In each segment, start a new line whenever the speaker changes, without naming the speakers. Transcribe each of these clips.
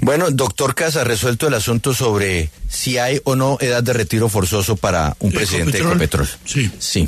Bueno, doctor Casa, resuelto el asunto sobre si hay o no edad de retiro forzoso para un presidente de Ecopetrol.
Sí.
Sí.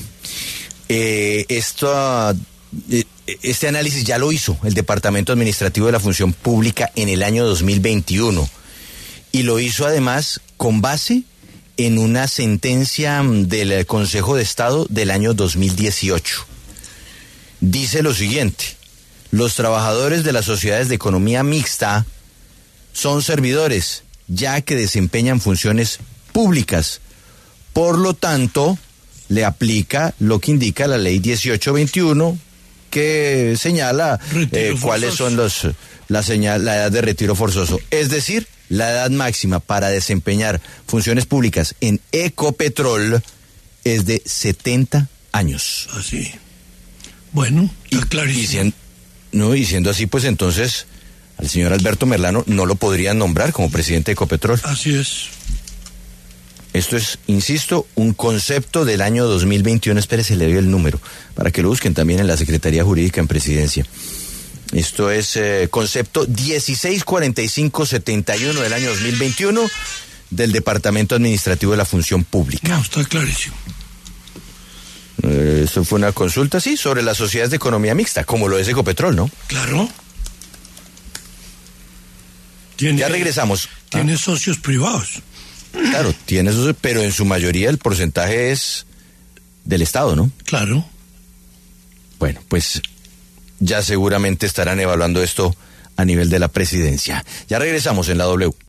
Este análisis ya lo hizo el Departamento Administrativo de la Función Pública en el año 2021 y lo hizo además con base en una sentencia del Consejo de Estado del año 2018. Dice lo siguiente: los trabajadores de las sociedades de economía mixta son servidores, ya que desempeñan funciones públicas. Por lo tanto, le aplica lo que indica la ley 1821, que señala cuáles son la edad de retiro forzoso. Es decir, la edad máxima para desempeñar funciones públicas en Ecopetrol es de 70 años.
Así. Bueno, está clarísimo.
Y siendo así, pues entonces al señor Alberto Merlano no lo podrían nombrar como presidente de Ecopetrol.
Así es.
Esto es, insisto, un concepto del año 2021. Espérese, le doy el número para que lo busquen también en la Secretaría Jurídica en Presidencia. Esto es concepto 164571 del año 2021 del Departamento Administrativo de la Función Pública.
No, está clarísimo.
Eso fue una consulta, sí, sobre las sociedades de economía mixta, como lo es Ecopetrol, ¿no?
Claro.
Ya regresamos.
Tiene socios privados.
Claro, tiene socios, pero en su mayoría el porcentaje es del Estado, ¿no?
Claro.
Bueno, pues ya seguramente estarán evaluando esto a nivel de la presidencia. Ya regresamos en la W.